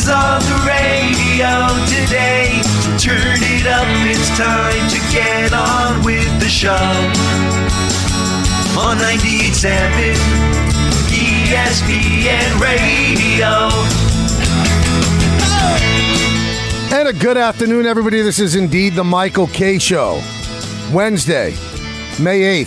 Rangers on the radio today. So turn it up, it's time to get on with the show. On 98.7 ESPN Radio. And a good afternoon, everybody. This is indeed the Michael Kay Show. Wednesday, May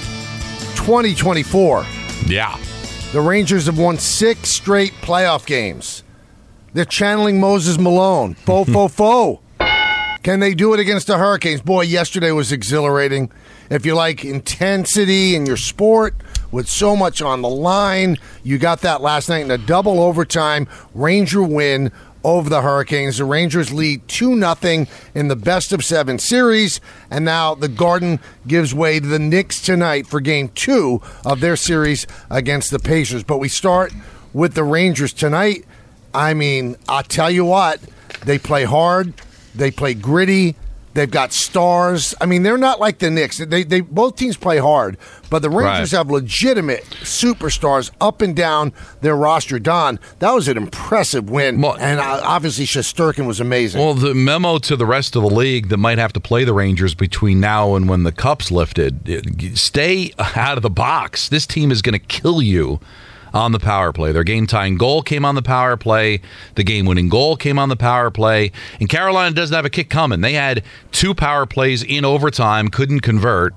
8th, 2024. Yeah. The Rangers have won 6 straight playoff games. They're channeling Moses Malone. Fo. Can they do it against the Hurricanes? Boy, yesterday was exhilarating. If you like intensity in your sport with so much on the line, you got that last night in a double overtime Ranger win over the Hurricanes. The Rangers lead 2-0 in the best-of-7 series, and now the Garden gives way to the Knicks tonight for Game 2 of their series against the Pacers. But we start with the Rangers tonight. I mean, I'll tell you what, they play hard, they play gritty, they've got stars. I mean, they're not like the Knicks. They both teams play hard, but the Rangers have legitimate superstars up and down their roster. Don, that was an impressive win, and obviously Shesterkin was amazing. Well, the memo to the rest of the league that might have to play the Rangers between now and when the cup's lifted, stay out of the box. This team is going to kill you on the power play. Their game-tying goal came on the power play. The game-winning goal came on the power play. And Carolina doesn't have a kick coming. They had 2 power plays in overtime, couldn't convert,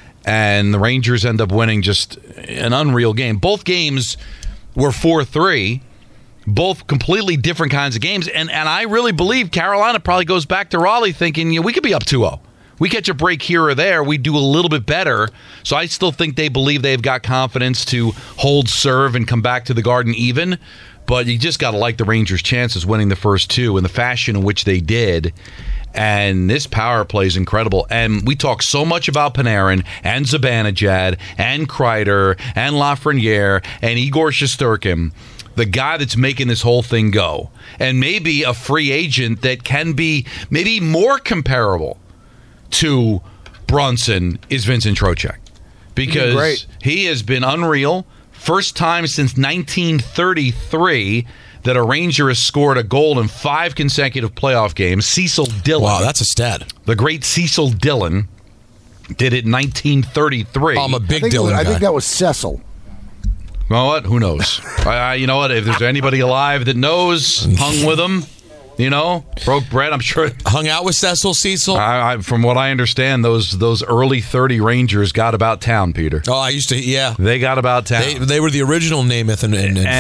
and the Rangers end up winning just an unreal game. Both games were 4-3, both completely different kinds of games, and I really believe Carolina probably goes back to Raleigh thinking, we could be up 2-0. We catch a break here or there, we do a little bit better. So I still think they believe they've got confidence to hold serve and come back to the Garden even. But you just got to like the Rangers' chances winning the first 2 in the fashion in which they did. And this power play is incredible. And we talk so much about Panarin and Zibanejad and Kreider and Lafreniere and Igor Shesterkin, the guy that's making this whole thing go. And maybe a free agent that can be maybe more comparable to Brunson is Vincent Trocheck, because he has been unreal. First time since 1933 that a Ranger has scored a goal in 5 consecutive playoff games. Cecil Dillon. Wow, that's a stat. The great Cecil Dillon did it in 1933. I'm a big Dillon guy. I think that was Cecil. Well, what? Who knows? You know what? If there's anybody alive that knows, hung with him, broke bread, I'm sure. Hung out with Cecil. From what I understand, those early 30 Rangers got about town, Peter. Oh, I used to, yeah. They got about town. They were the original Namath and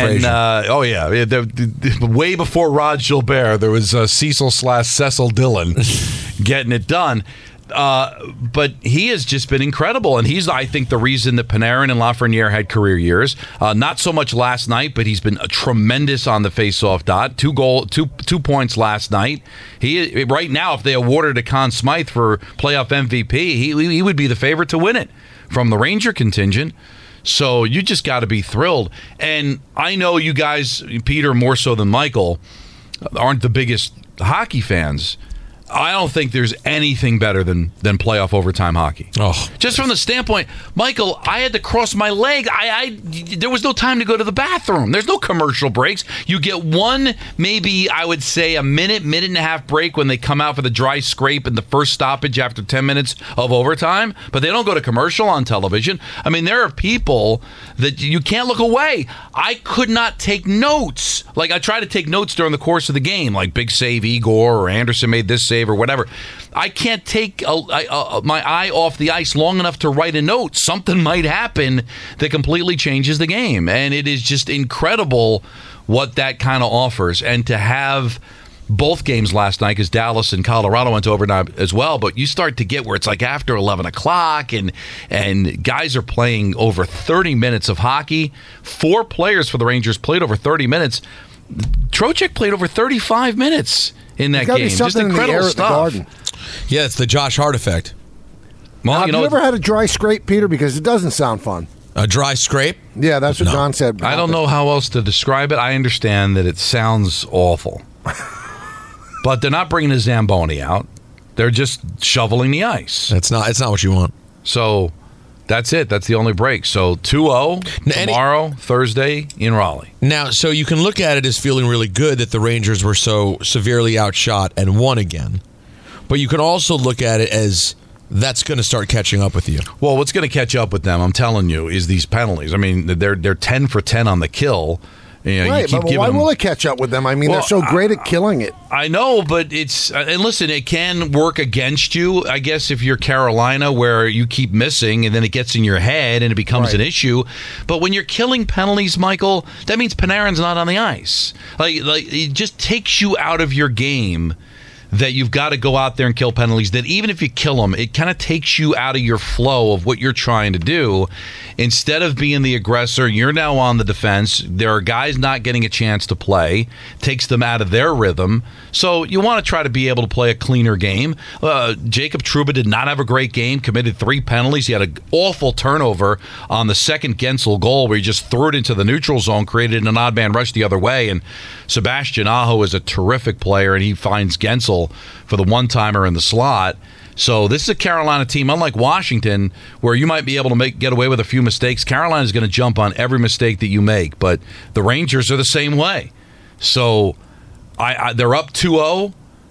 Frazier. Way before Rod Gilbert, there was Cecil/Cecil Dillon getting it done. But he has just been incredible, and he's, I think, the reason that Panarin and Lafreniere had career years. Not so much last night, but he's been tremendous on the face-off dot. 2 points last night. He right now, if they awarded a Conn Smythe for playoff MVP, he would be the favorite to win it from the Ranger contingent. So you just got to be thrilled. And I know you guys, Peter, more so than Michael, aren't the biggest hockey fans. I don't think there's anything better than playoff overtime hockey. Oh, just from the standpoint, Michael, I had to cross my leg. There was no time to go to the bathroom. There's no commercial breaks. You get one, maybe I would say a minute and a half break when they come out for the dry scrape and the first stoppage after 10 minutes of overtime, but they don't go to commercial on television. I mean, there are people that you can't look away. I could not take notes. Like, I try to take notes during the course of the game, like big save Igor or Anderson made this save or whatever. I can't take my eye off the ice long enough to write a note. Something might happen that completely changes the game. And it is just incredible what that kind of offers. And to have both games last night, because Dallas and Colorado went to overtime as well, but you start to get where it's like after 11 o'clock and guys are playing over 30 minutes of hockey. 4 players for the Rangers played over 30 minutes. Trocheck played over 35 minutes in that game. Just incredible stuff. Yeah, it's the Josh Hart effect. Well, have you ever had a dry scrape, Peter? Because it doesn't sound fun. A dry scrape? Yeah, that's what Don said. I don't know how else to describe it. I understand that it sounds awful. But they're not bringing a Zamboni out. They're just shoveling the ice. It's not what you want. So That's it. That's the only break. So 2-0 tomorrow, Thursday in Raleigh. Now, so you can look at it as feeling really good that the Rangers were so severely outshot and won again. But you can also look at it as that's going to start catching up with you. Well, what's going to catch up with them, I'm telling you, is these penalties. I mean, they're 10 for 10 on the kill. You know, right, but why will it catch up with them? I mean, they're so great at killing it. I know, but it's and listen, it can work against you, I guess, if you're Carolina, where you keep missing and then it gets in your head and it becomes an issue. But when you're killing penalties, Michael, that means Panarin's not on the ice. Like it just takes you out of your game. That you've got to go out there and kill penalties, that even if you kill them, it kind of takes you out of your flow of what you're trying to do. Instead of being the aggressor, you're now on the defense. There are guys not getting a chance to play. Takes them out of their rhythm. So you want to try to be able to play a cleaner game. Jacob Trouba did not have a great game, committed 3 penalties. He had an awful turnover on the second Gensel goal where he just threw it into the neutral zone, created an odd man rush the other way. And Sebastian Aho is a terrific player, and he finds Gensel for the one-timer in the slot. So this is a Carolina team, unlike Washington, where you might be able to get away with a few mistakes. Carolina is going to jump on every mistake that you make, but the Rangers are the same way. So they're up 2-0.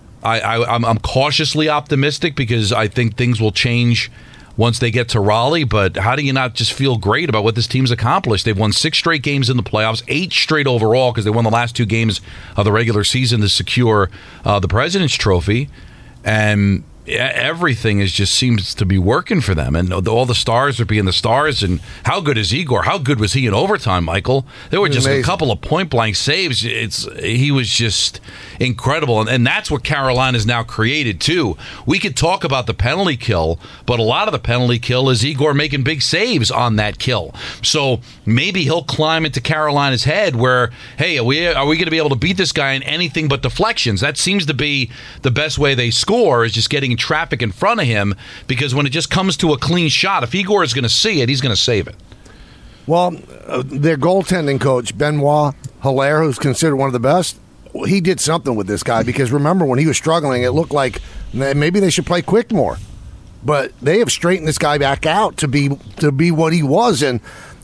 I'm cautiously optimistic because I think things will change once they get to Raleigh, but how do you not just feel great about what this team's accomplished? They've won 6 straight games in the playoffs, 8 straight overall because they won the last 2 games of the regular season to secure the President's Trophy, and everything just seems to be working for them, and all the stars are being the stars. And how good is Igor? How good was he in overtime, Michael? There were just a couple of point-blank saves. He was just incredible, and that's what Carolina's now created, too. We could talk about the penalty kill, but a lot of the penalty kill is Igor making big saves on that kill. So maybe he'll climb into Carolina's head where, hey, are we going to be able to beat this guy in anything but deflections? That seems to be the best way they score, is just getting traffic in front of him, because when it just comes to a clean shot, if Igor is going to see it, he's going to save it. Well, their goaltending coach, Benoit Hilaire, who's considered one of the best, he did something with this guy, because remember when he was struggling, it looked like maybe they should play quick more. But they have straightened this guy back out to be what he was. And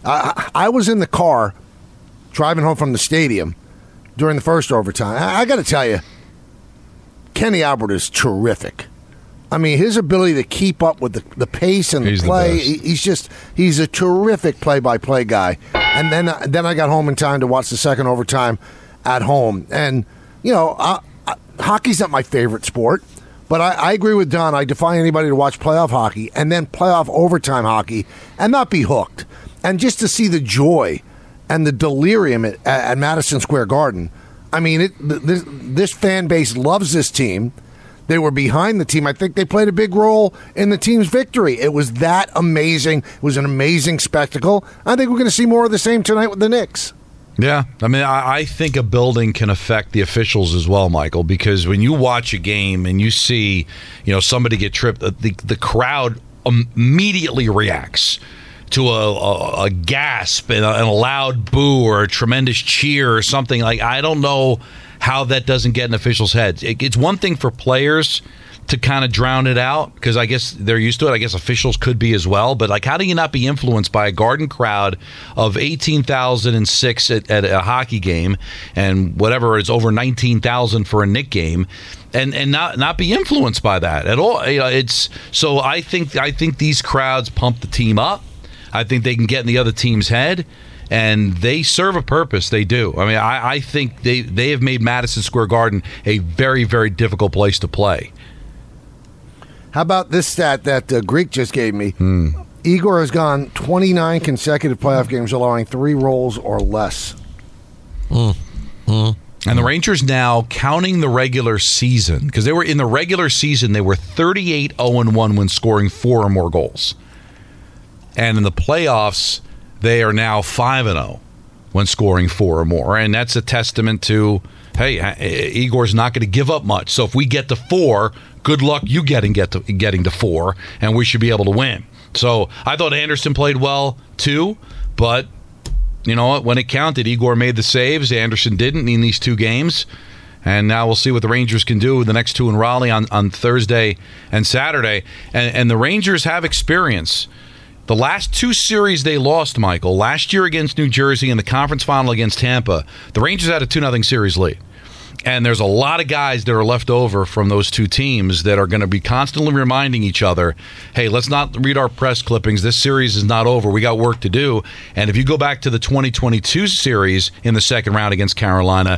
I was in the car driving home from the stadium during the first overtime. I got to tell you, Kenny Albert is terrific. I mean, his ability to keep up with the pace and the play, he's a terrific play-by-play guy. And then I got home in time to watch the second overtime at home. And, you know, hockey's not my favorite sport, but I agree with Don. I defy anybody to watch playoff hockey and then playoff overtime hockey and not be hooked. And just to see the joy and the delirium at Madison Square Garden. I mean, this fan base loves this team. They were behind the team. I think they played a big role in the team's victory. It was that amazing. It was an amazing spectacle. I think we're going to see more of the same tonight with the Knicks. Yeah, I mean, I think a building can affect the officials as well, Michael, because when you watch a game and you see, you know, somebody get tripped, the crowd immediately reacts to a gasp and a loud boo or a tremendous cheer or something. Like, I don't know how that doesn't get in officials' heads. It's one thing for players to kind of drown it out, because I guess they're used to it. I guess officials could be as well. But, like, how do you not be influenced by a Garden crowd of 18,006 at a hockey game, and whatever it's over 19,000 for a Knick game, and not be influenced by that at all? You know, so I think these crowds pump the team up. I think they can get in the other team's head, and they serve a purpose. They do. I mean, I think they have made Madison Square Garden a very, very difficult place to play. How about this stat that Greek just gave me? Igor has gone 29 consecutive playoff games, allowing 3 rolls or less. And the Rangers now, counting the regular season, because they were in the regular season, they were 38-0-1 when scoring 4 or more goals. And in the playoffs, they are now 5-0 when scoring 4 or more. And that's a testament to, hey, Igor's not going to give up much. So if we get to 4, good luck you getting to 4, and we should be able to win. So I thought Anderson played well, too. But, you know what, when it counted, Igor made the saves. Anderson didn't in these 2 games. And now we'll see what the Rangers can do with the next 2 in Raleigh on Thursday and Saturday. And the Rangers have experience. The last 2 series they lost, Michael, last year against New Jersey and the conference final against Tampa, the Rangers had a 2-0 series lead. And there's a lot of guys that are left over from those 2 teams that are going to be constantly reminding each other, hey, let's not read our press clippings. This series is not over. We got work to do. And if you go back to the 2022 series in the second round against Carolina,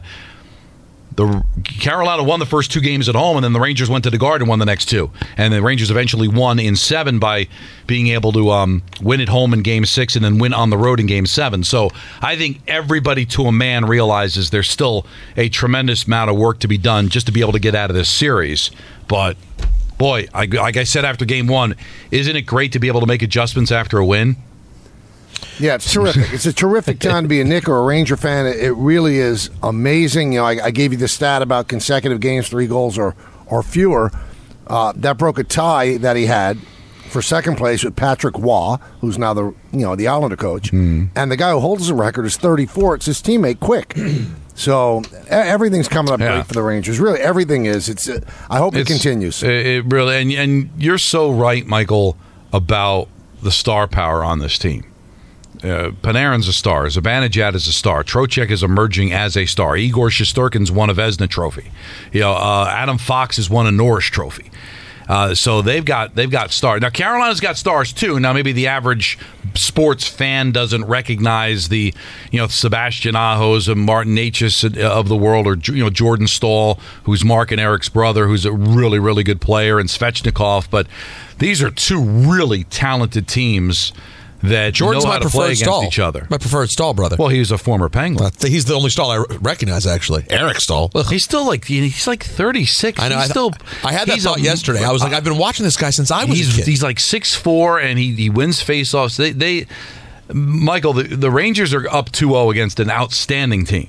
Carolina won the first 2 games at home, and then the Rangers went to the Garden and won the next 2. And the Rangers eventually won in 7 by being able to win at home in Game 6 and then win on the road in Game 7. So I think everybody to a man realizes there's still a tremendous amount of work to be done just to be able to get out of this series. But, boy, like I said after Game 1, isn't it great to be able to make adjustments after a win? Yeah, it's terrific. It's a terrific time to be a Knick or a Ranger fan. It really is amazing. You know, I gave you the stat about consecutive games, 3 goals or fewer. That broke a tie that he had for second place with Patrick Waugh, who's now the Islander coach. And the guy who holds the record is 34. It's his teammate Quick. So everything's coming up great for the Rangers. Really, everything is. I hope it continues. It really, and you're so right, Michael, about the star power on this team. Panarin's a star. Zibanejad is a star. Trocheck is emerging as a star. Igor Shesterkin's won a Vezina Trophy. Adam Fox has won a Norris Trophy. So they've got stars. Now Carolina's got stars too. Now maybe the average sports fan doesn't recognize the Sebastian Ahos and Martin Necas of the world, or Jordan Staal, who's Mark and Eric's brother, who's a really, really good player, and Svechnikov. But these are 2 really talented teams that Jordan's know how my to play preferred against Staal. each other. My preferred Staal brother. Well, he was a former Penguin. He's the only Staal I recognize, actually. Eric Staal. He's still he's like 36. I know. I had that thought yesterday. I was like, I've been watching this guy since I was a kid. He's like 6'4", and he wins faceoffs. Michael, the Rangers are up 2-0 against an outstanding team.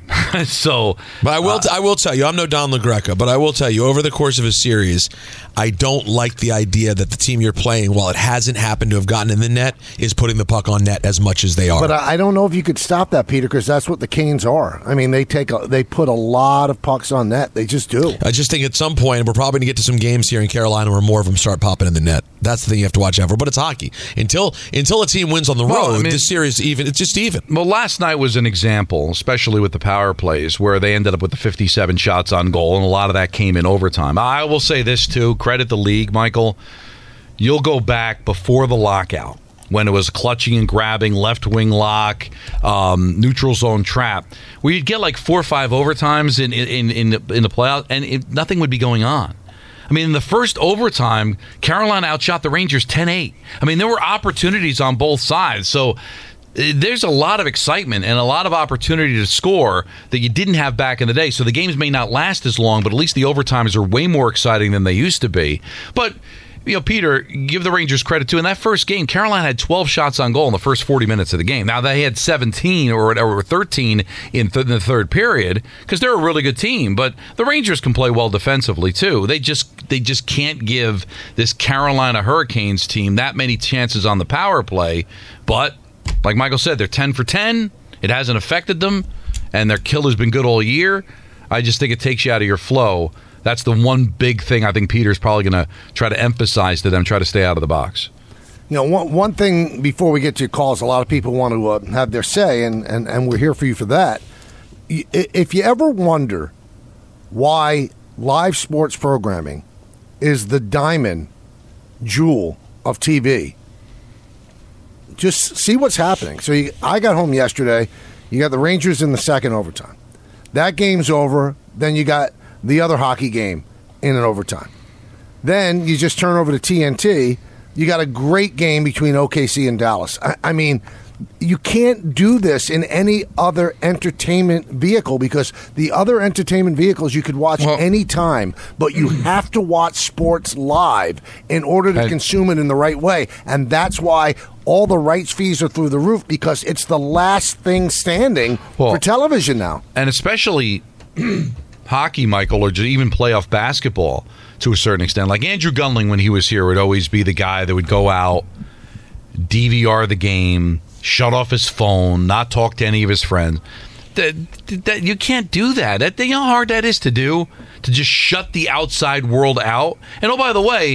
But I will tell you, I'm no Don LaGreca, but I will tell you, over the course of a series, I don't like the idea that the team you're playing, while it hasn't happened to have gotten in the net, is putting the puck on net as much as they are. But I don't know if you could stop that, Peter, because that's what the Canes are. I mean, they put a lot of pucks on net. They just do. I just think at some point, we're probably going to get to some games here in Carolina where more of them start popping in the net. That's the thing you have to watch out for. But it's hockey. Until a team wins on the road, this series it's just even. Well, last night was an example, especially with the power plays, where they ended up with the 57 shots on goal, and a lot of that came in overtime. I will say this, too. Credit the league, Michael. You'll go back before the lockout, when it was clutching and grabbing, left wing lock, neutral zone trap, where you'd get like 4 or 5 overtimes in the playoffs, and nothing would be going on. I mean, in the first overtime, Carolina outshot the Rangers 10-8. I mean, there were opportunities on both sides. So there's a lot of excitement and a lot of opportunity to score that you didn't have back in the day. So the games may not last as long, but at least the overtimes are way more exciting than they used to be. But Peter, give the Rangers credit too. In that first game, Carolina had 12 shots on goal in the first 40 minutes of the game. Now, they had 17 or 13 in the third period because they're a really good team. But the Rangers can play well defensively too. They just can't give this Carolina Hurricanes team that many chances on the power play. But like Michael said, they're 10 for 10. It hasn't affected them, and their kill has been good all year. I just think it takes you out of your flow. That's the one big thing I think Peter's probably going to try to emphasize to them, try to stay out of the box. One thing before we get to calls, a lot of people want to have their say, and we're here for you for that. If you ever wonder why live sports programming is the diamond jewel of TV, just see what's happening. So I got home yesterday. You got the Rangers in the second overtime. That game's over. Then you got the other hockey game in an overtime. Then you just turn over to TNT. You got a great game between OKC and Dallas. I mean, you can't do this in any other entertainment vehicle because the other entertainment vehicles you could watch any time, but you have to watch sports live in order to consume it in the right way. And that's why all the rights fees are through the roof, because it's the last thing standing for television now. And especially hockey, Michael, or just even playoff basketball to a certain extent. Like Andrew Gunling, when he was here, would always be the guy that would go out, DVR the game, shut off his phone, not talk to any of his friends. You can't do that. You know how hard that is to do? To just shut the outside world out? And oh, by the way,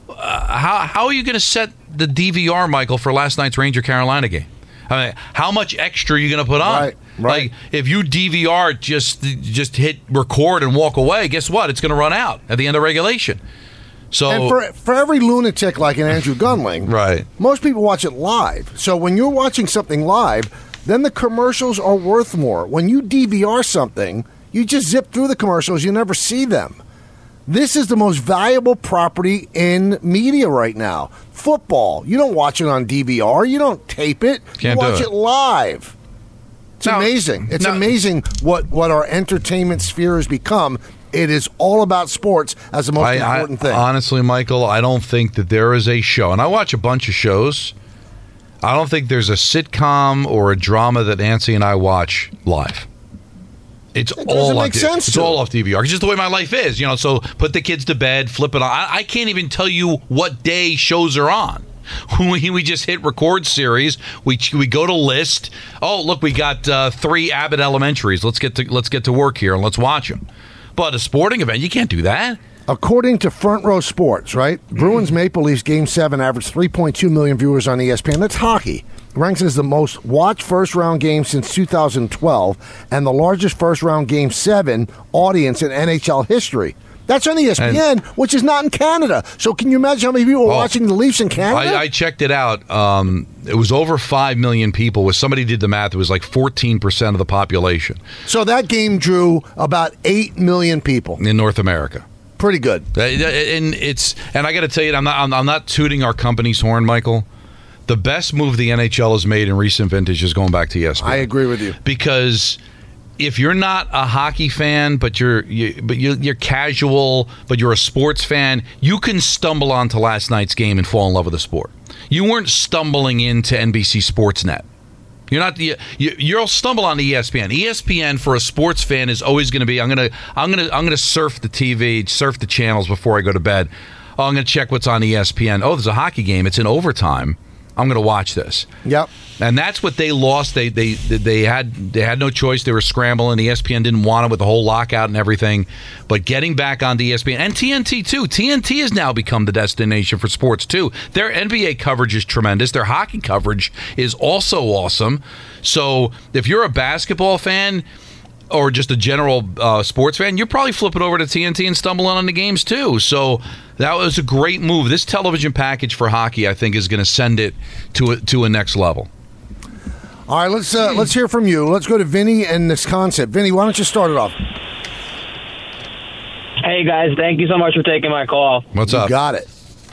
how are you going to set the DVR, Michael, for last night's Ranger-Carolina game? I mean, how much extra are you going to put on? Right. Like, if you DVR, just hit record and walk away, guess what? It's going to run out at the end of regulation. So, and for every lunatic like an Andrew Gunling, right, most people watch it live. So when you're watching something live, then the commercials are worth more. When you DVR something, you just zip through the commercials. You never see them. This is the most valuable property in media right now. Football, you don't watch it on DVR. You don't tape it. You watch it live. It's amazing. It's amazing what our entertainment sphere has become. It is all about sports as the most important thing. Honestly, Michael, I don't think that there is a show, and I watch a bunch of shows. I don't think there's a sitcom or a drama that Nancy and I watch live. It's all off DVR. It's just the way my life is, So put the kids to bed, flip it on. I can't even tell you what day shows are on. We just hit record series. We go to list. Oh, look, we got 3 Abbott Elementaries. Let's get to work here and let's watch them. But a sporting event, you can't do that. According to Front Row Sports, right? Bruins Maple Leafs Game 7 averaged 3.2 million viewers on ESPN. That's hockey. Ranks as the most watched first-round game since 2012 and the largest first-round Game 7 audience in NHL history. That's on ESPN, which is not in Canada. So can you imagine how many people are watching the Leafs in Canada? I checked it out. It was over 5 million people. Somebody did the math. It was like 14% of the population. So that game drew about 8 million people. In North America. Pretty good. And I got to tell you, I'm not tooting our company's horn, Michael. The best move the NHL has made in recent vintage is going back to ESPN. I agree with you. Because if you're not a hockey fan, but you're casual, but you're a sports fan, you can stumble onto last night's game and fall in love with the sport. You weren't stumbling into NBC Sportsnet. You'll stumble on the ESPN. ESPN for a sports fan is always going to be I'm going to surf the TV, surf the channels before I go to bed. Oh, I'm going to check what's on ESPN. Oh, there's a hockey game. It's in overtime. I'm going to watch this. Yep. And that's what they lost. They had no choice. They were scrambling. ESPN didn't want it with the whole lockout and everything. But getting back on ESPN and TNT too. TNT has now become the destination for sports too. Their NBA coverage is tremendous. Their hockey coverage is also awesome. So if you're a basketball fan or just a general sports fan, you're probably flipping over to TNT and stumbling on the games too. So that was a great move. This television package for hockey, I think, is going to send it to a next level. All right, let's hear from you. Let's go to Vinny in Wisconsin. Vinny, why don't you start it off? Hey, guys. Thank you so much for taking my call. What's up? You got it.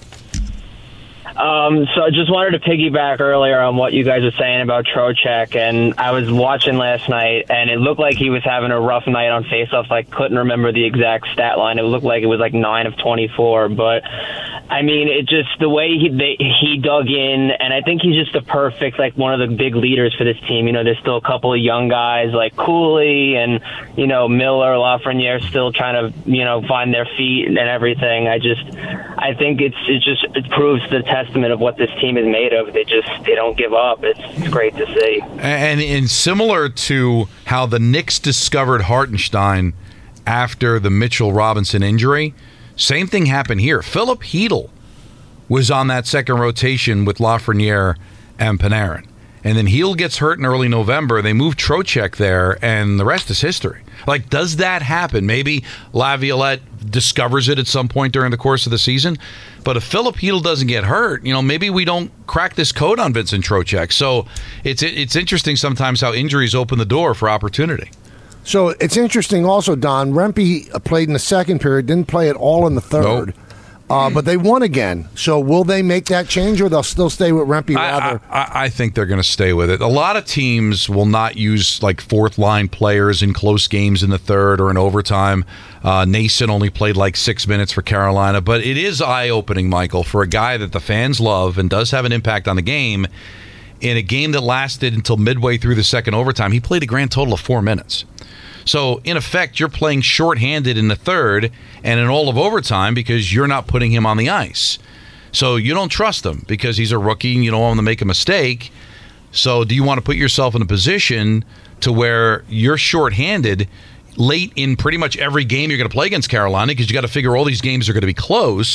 So I just wanted to piggyback earlier on what you guys were saying about Trocheck, and I was watching last night, and it looked like he was having a rough night on faceoffs. I couldn't remember the exact stat line. It looked like it was like 9 of 24, but I mean, it just the way he dug in, and I think he's just the perfect, like, one of the big leaders for this team. There's still a couple of young guys like Cooley and Miller, Lafreniere still trying to find their feet and everything. I think it proves the testament of what this team is made of. They don't give up. It's great to see. And similar to how the Knicks discovered Hartenstein after the Mitchell Robinson injury, same thing happened here. Philip Hedl was on that second rotation with Lafreniere and Panarin. And then Hedl gets hurt in early November. They move Trocheck there, and the rest is history. Like, does that happen? Maybe Laviolette discovers it at some point during the course of the season. But if Philip Hedl doesn't get hurt, maybe we don't crack this code on Vincent Trocheck. So it's interesting sometimes how injuries open the door for opportunity. So it's interesting also, Don. Rempe played in the second period, didn't play at all in the third. Nope. But they won again. So will they make that change, or they'll still stay with Rempe rather? I think they're going to stay with it. A lot of teams will not use like fourth-line players in close games in the third or in overtime. Nason only played like 6 minutes for Carolina. But it is eye-opening, Michael, for a guy that the fans love and does have an impact on the game. In a game that lasted until midway through the second overtime, he played a grand total of 4 minutes. So, in effect, you're playing shorthanded in the third and in all of overtime because you're not putting him on the ice. So you don't trust him because he's a rookie and you don't want him to make a mistake. So do you want to put yourself in a position to where you're shorthanded late in pretty much every game you're going to play against Carolina, because you got to figure all these games are going to be close?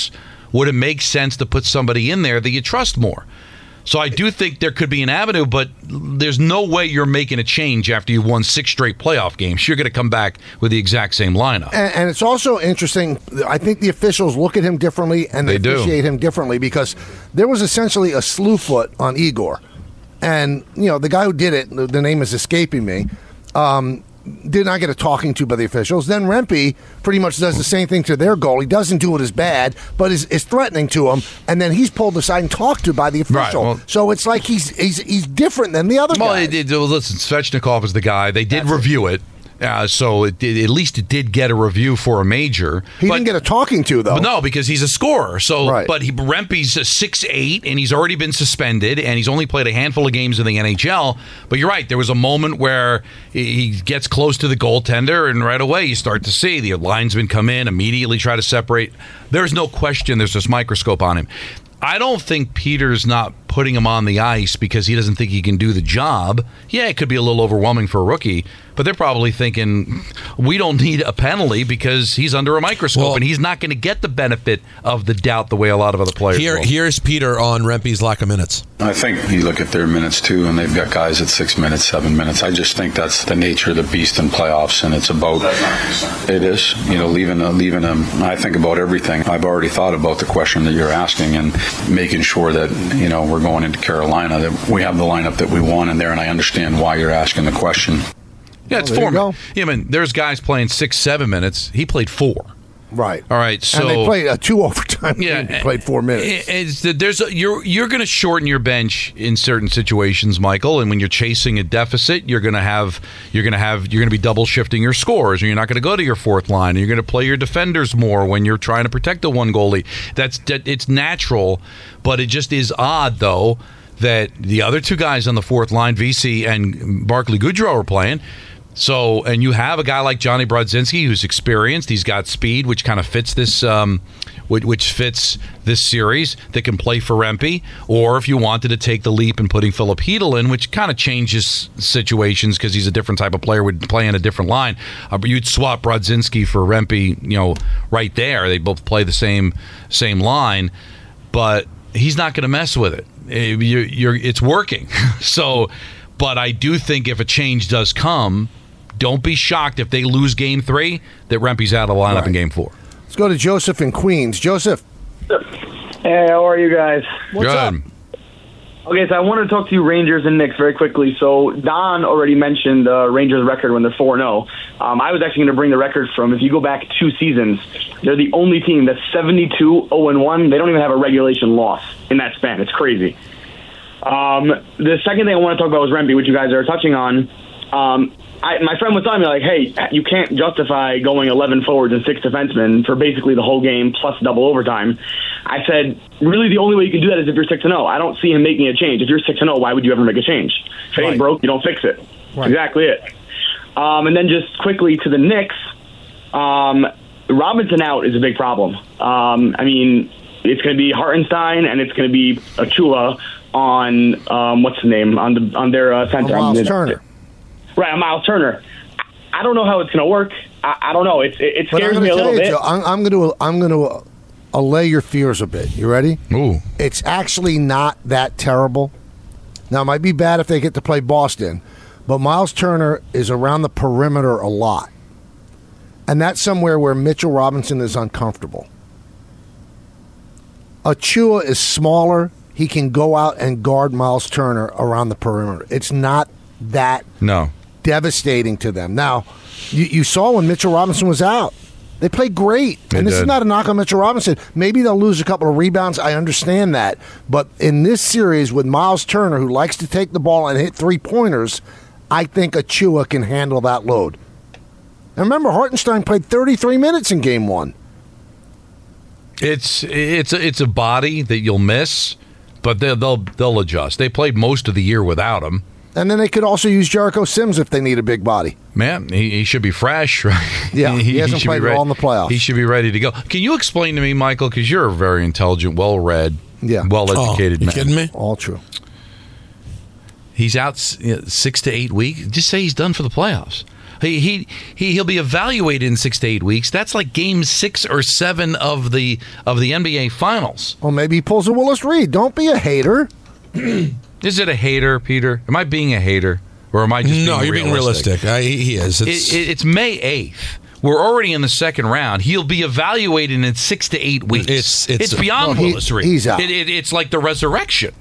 would it make sense to put somebody in there that you trust more? So I do think there could be an avenue, but there's no way you're making a change after you've won 6 straight playoff games. You're going to come back with the exact same lineup. And it's also interesting. I think the officials look at him differently and they appreciate him differently, because there was essentially a slew foot on Igor. And, the guy who did it, the name is escaping me, did not get a talking to by the officials. Then Rempe pretty much does the same thing to their goal. He doesn't do it as bad, but is threatening to him, and then he's pulled aside and talked to by the official. Right, well, so it's like he's different than the other guy. Listen, Svechnikov is the guy. They did review it. So at least it did get a review for a major. He didn't get a talking to, though. No, because he's a scorer. So, right. But Rempe's 6'8", and he's already been suspended, and he's only played a handful of games in the NHL. But you're right. There was a moment where he gets close to the goaltender, and right away you start to see the linesman come in, immediately try to separate. There's no question there's this microscope on him. I don't think Peter's not putting him on the ice because he doesn't think he can do the job. Yeah, it could be a little overwhelming for a rookie, but they're probably thinking, we don't need a penalty because he's under a microscope, and he's not going to get the benefit of the doubt the way a lot of other players will. Here's Peter on Rempe's lack of minutes. I think you look at their minutes, too, and they've got guys at 6 minutes, 7 minutes. I just think that's the nature of the beast in playoffs, and it's about, it is, leaving them. I think about everything. I've already thought about the question that you're asking and making sure that, we're going into Carolina, that we have the lineup that we want in there, and I understand why you're asking the question. Yeah, it's 4 minutes. I mean, there's guys playing 6, 7 minutes. He played 4. Right. All right. So and they played a 2 overtime. Yeah, game, played 4 minutes. You're going to shorten your bench in certain situations, Michael. And when you're chasing a deficit, you're going to be double shifting your scores, and you're not going to go to your fourth line. And you're going to play your defenders more when you're trying to protect the one goalie. It's natural, but it just is odd though that the other 2 guys on the fourth line, VC and Barclay Goodrow, are playing. So, and you have a guy like Johnny Brodzinski who's experienced. He's got speed, which kind of fits this, which fits this series, that can play for Rempe. Or if you wanted to take the leap and putting Philip Hedl in, which kind of changes situations because he's a different type of player, would play in a different line. You'd swap Brodzinski for Rempe, right there. They both play the same line, but he's not going to mess with it. It's working. So, but I do think if a change does come, don't be shocked if they lose Game 3 that Rempe's out of the lineup in Game 4. Let's go to Joseph in Queens. Joseph. Hey, how are you guys? What's up? Okay, so I want to talk to you Rangers and Knicks very quickly. So Don already mentioned the Rangers' record when they're 4-0. I was actually going to bring the record from, if you go back 2 seasons, they're the only team that's 72-0-1. They don't even have a regulation loss in that span. It's crazy. The second thing I want to talk about was Rempe, which you guys are touching on. My friend was telling me, like, hey, you can't justify going 11 forwards and 6 defensemen for basically the whole game plus double overtime. I said, really the only way you can do that is if you're 6-0. I don't see him making a change. If you're 6-0, why would you ever make a change? If it ain't broke, you don't fix it. Right. Exactly it. And then just quickly to the Knicks, Robinson out is a big problem. I mean, it's going to be Hartenstein and it's going to be Achua on what's the name on their center. Miles Turner. Right, Miles Turner. I don't know how it's going to work. I don't know. It scares me a little bit. I'm going to allay your fears a bit. You ready? Ooh. It's actually not that terrible. Now, it might be bad if they get to play Boston, but Miles Turner is around the perimeter a lot. And that's somewhere where Mitchell Robinson is uncomfortable. Achua is smaller. He can go out and guard Miles Turner around the perimeter. It's not that devastating to them. Now, you saw when Mitchell Robinson was out. They played great. And this is not a knock on Mitchell Robinson. Maybe they'll lose a couple of rebounds. I understand that. But in this series with Miles Turner, who likes to take the ball and hit three-pointers, I think Achua can handle that load. And remember, Hartenstein played 33 minutes in Game 1. It's a body that you'll miss, but they'll adjust. They played most of the year without him. And then they could also use Jericho Sims if they need a big body. Man, he should be fresh, right? Yeah, he hasn't played at all in the playoffs. He should be ready to go. Can you explain to me, Michael, because you're a very intelligent, well-read, well-educated man. You kidding me? All true. He's out 6 to 8 weeks. Just say he's done for the playoffs. He'll be evaluated in 6 to 8 weeks. That's like game 6 or 7 of the NBA Finals. Well, maybe he pulls a Willis Reed. Don't be a hater. Is it a hater, Peter? Am I being a hater, or am I just no? You're being realistic. He is. It's May 8th. We're already in the second round. He'll be evaluated in 6 to 8 weeks. It's beyond Willis Reed. He's out. It's like the resurrection.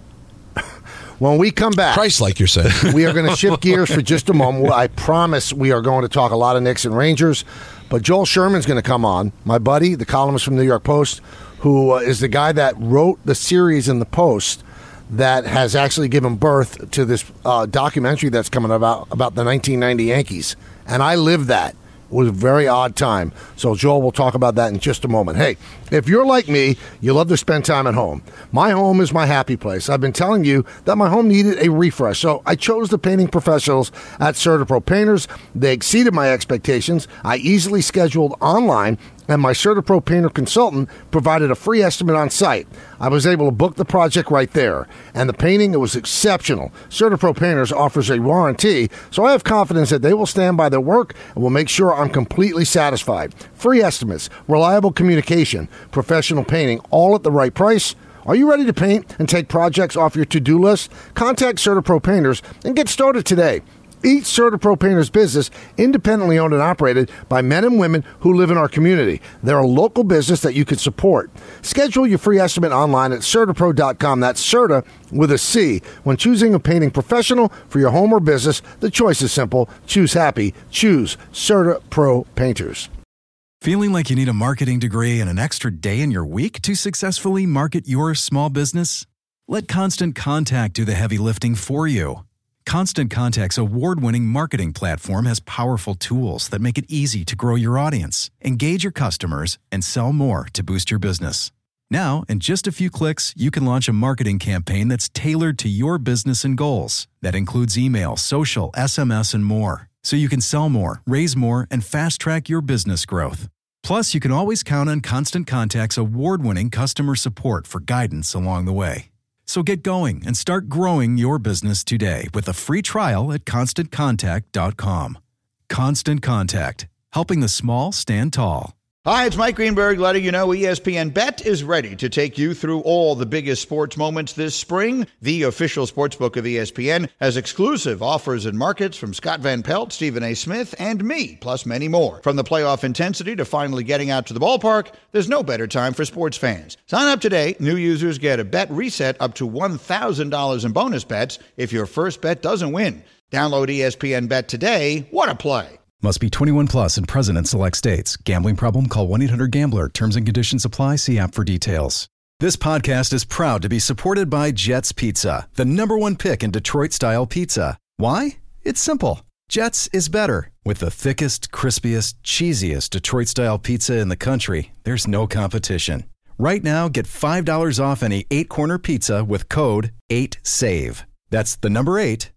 When we come back, Christ-like, you're saying. We are going to shift gears for just a moment. I promise we are going to talk a lot of Knicks and Rangers, but Joel Sherman's going to come on, my buddy, the columnist from the New York Post, who is the guy that wrote the series in the Post that has actually given birth to this documentary that's coming about the 1990 Yankees. And I lived that. It was a very odd time. So Joel will talk about that in just a moment. Hey, if you're like me, you love to spend time at home. My home is my happy place. I've been telling you that my home needed a refresh. So I chose the painting professionals at CertaPro Painters. They exceeded my expectations. I easily scheduled online, and my CertaPro Painter consultant provided a free estimate on site. I was able to book the project right there. And the painting, it was exceptional. CertaPro Painters offers a warranty, so I have confidence that they will stand by their work and will make sure I'm completely satisfied. Free estimates, reliable communication, professional painting, all at the right price. Are you ready to paint and take projects off your to-do list? Contact CertaPro Painters and get started today. Each CertaPro Painters business, independently owned and operated by men and women who live in our community. They're a local business that you can support. Schedule your free estimate online at CertaPro.com. That's Certa with a C. When choosing a painting professional for your home or business, the choice is simple. Choose happy. Choose CertaPro Painters. Feeling like you need a marketing degree and an extra day in your week to successfully market your small business? Let Constant Contact do the heavy lifting for you. Constant Contact's award-winning marketing platform has powerful tools that make it easy to grow your audience, engage your customers, and sell more to boost your business. Now, in just a few clicks, you can launch a marketing campaign that's tailored to your business and goals. That includes email, social, SMS, and more. So you can sell more, raise more, and fast-track your business growth. Plus, you can always count on Constant Contact's award-winning customer support for guidance along the way. So get going and start growing your business today with a free trial at ConstantContact.com. Constant Contact, helping the small stand tall. Hi, it's Mike Greenberg letting you know ESPN Bet is ready to take you through all the biggest sports moments this spring. The official sportsbook of ESPN has exclusive offers and markets from Scott Van Pelt, Stephen A. Smith, and me, plus many more. From the playoff intensity to finally getting out to the ballpark, there's no better time for sports fans. Sign up today. New users get a bet reset up to $1,000 in bonus bets if your first bet doesn't win. Download ESPN Bet today. What a play. Must be 21 plus and present in select states. Gambling problem? Call 1-800-GAMBLER. Terms and conditions apply. See app for details. This podcast is proud to be supported by Jets Pizza, the #1 pick in Detroit-style pizza. Why? It's simple. Jets is better. With the thickest, crispiest, cheesiest Detroit-style pizza in the country, there's no competition. Right now, get $5 off any 8-corner pizza with code 8SAVE. That's the number 8,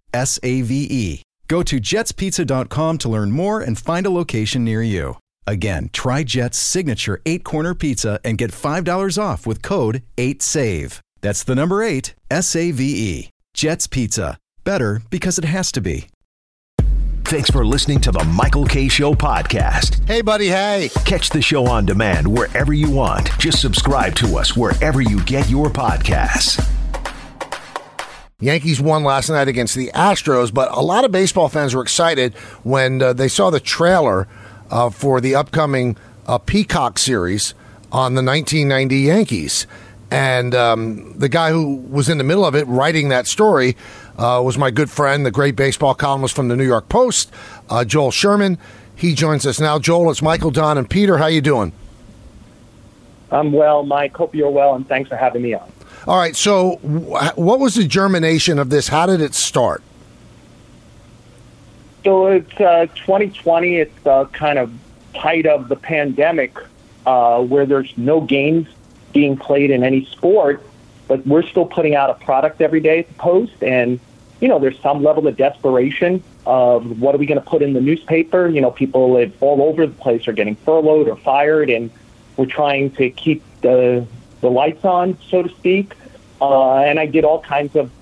SAVE. Go to jetspizza.com to learn more and find a location near you. Again, try Jet's signature 8-corner pizza and get $5 off with code 8SAVE. That's the number 8, SAVE. Jet's Pizza. Better because it has to be. Thanks for listening to the Michael Kay Show podcast. Hey, buddy, hey. Catch the show on demand wherever you want. Just subscribe to us wherever you get your podcasts. Yankees won last night against the Astros, but a lot of baseball fans were excited when they saw the trailer for the upcoming Peacock series on the 1990 Yankees. And the guy who was in the middle of it writing that story was my good friend, the great baseball columnist from the New York Post, Joel Sherman. He joins us now. Joel, it's Michael, Don, and Peter. How you doing? I'm well, Mike. Hope you're well, and thanks for having me on. All right, so what was the germination of this? How did it start? So it's 2020. It's the kind of height of the pandemic where there's no games being played in any sport, but we're still putting out a product every day at the Post. And, you know, there's some level of desperation of what are we going to put in the newspaper? You know, people all over the place are getting furloughed or fired, and we're trying to keep the lights on, so to speak. And I did all kinds of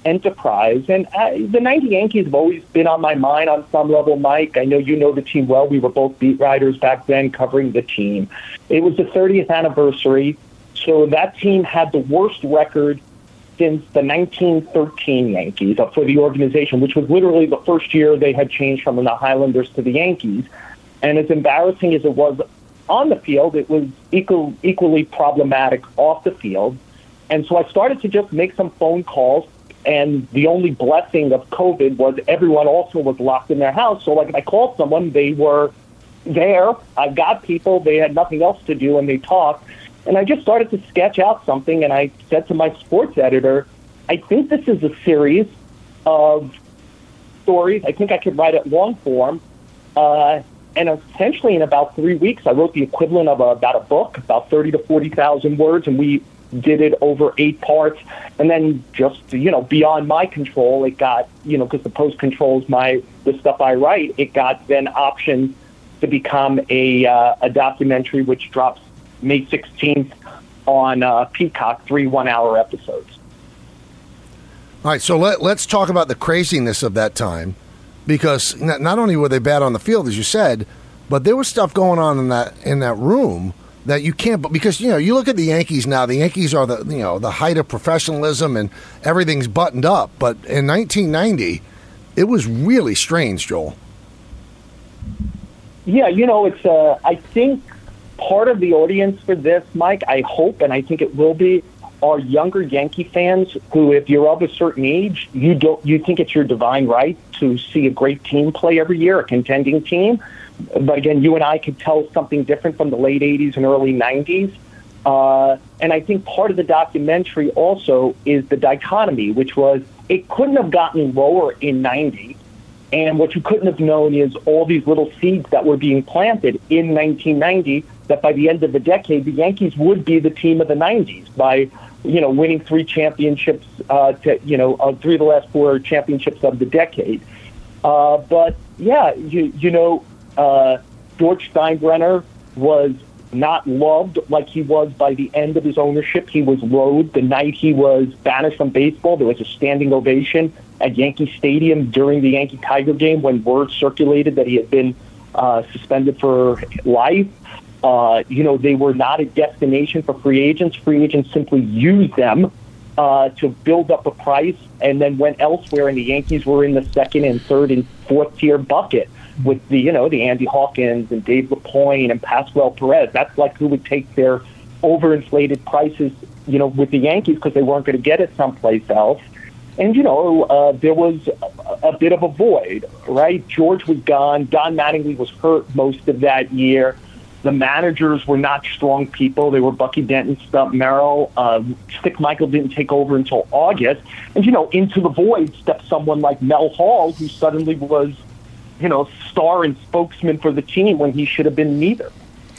enterprise. And the 90 Yankees have always been on my mind on some level, Mike. I know you know the team well. We were both beat writers back then covering the team. It was the 30th anniversary, so that team had the worst record since the 1913 Yankees for the organization, which was literally the first year they had changed from the Highlanders to the Yankees. And as embarrassing as it was on the field, it was equally problematic off the field. And so I started to just make some phone calls, and the only blessing of COVID was everyone also was locked in their house. So like if I called someone, they were there. I got people. They had nothing else to do, and they talked. And I just started to sketch out something, and I said to my sports editor, I think this is a series of stories. I think I could write it long form. And essentially in about 3 weeks, I wrote the equivalent of about a book, about 30 to 40,000 words, and we did it over 8 parts. And then just, beyond my control, it got, because the Post controls the stuff I write, it got then optioned to become a documentary, which drops May 16th on Peacock, 3 one-hour episodes. All right, so let's talk about the craziness of that time, because not only were they bad on the field, as you said, but there was stuff going on in that room that you can't. Because you look at the Yankees now. The Yankees are the height of professionalism and everything's buttoned up. But in 1990, it was really strange, Joel. Yeah, it's. I think part of the audience for this, Mike, I hope, and I think it will be, are younger Yankee fans who, if you're of a certain age, you think it's your divine right to see a great team play every year, a contending team. But again, you and I could tell something different from the late 80s and early 90s. And I think part of the documentary also is the dichotomy, which was it couldn't have gotten lower in 90. And what you couldn't have known is all these little seeds that were being planted in 1990, that by the end of the decade, the Yankees would be the team of the 90s by, winning 3 championships, 3 of the last 4 championships of the decade. But yeah, George Steinbrenner was not loved like he was by the end of his ownership. He was loathed. The night he was banished from baseball, there was a standing ovation at Yankee Stadium during the Yankee-Tiger game when word circulated that he had been suspended for life. They were not a destination for free agents. Free agents simply used them to build up a price and then went elsewhere, and the Yankees were in the second and third and fourth tier bucket with the Andy Hawkins and Dave LaPointe and Pascual Perez. That's like who would take their overinflated prices, with the Yankees because they weren't going to get it someplace else. And, there was a bit of a void, right? George was gone. Don Mattingly was hurt most of that year. The managers were not strong people. They were Bucky Denton, Stump Merrill. Stick Michael didn't take over until August. And, into the void stepped someone like Mel Hall, who suddenly was, star and spokesman for the team when he should have been neither.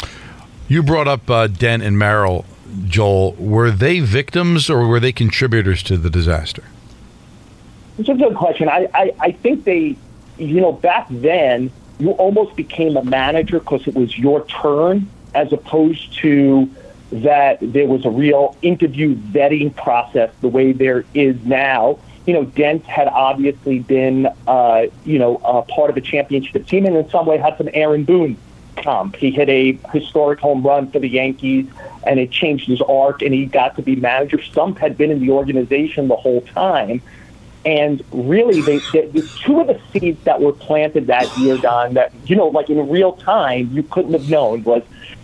You brought up Dent and Merrill, Joel. Were they victims or were they contributors to the disaster? It's a good question. I think they, back then, you almost became a manager because it was your turn, as opposed to that there was a real interview vetting process the way there is now. Dent had obviously been, a part of a championship team, and in some way had some Aaron Boone comp. He hit a historic home run for the Yankees, and it changed his arc, and he got to be manager. Stump had been in the organization the whole time. And really, the 2 of the seeds that were planted that year, Don, that, like in real time, you couldn't have known was,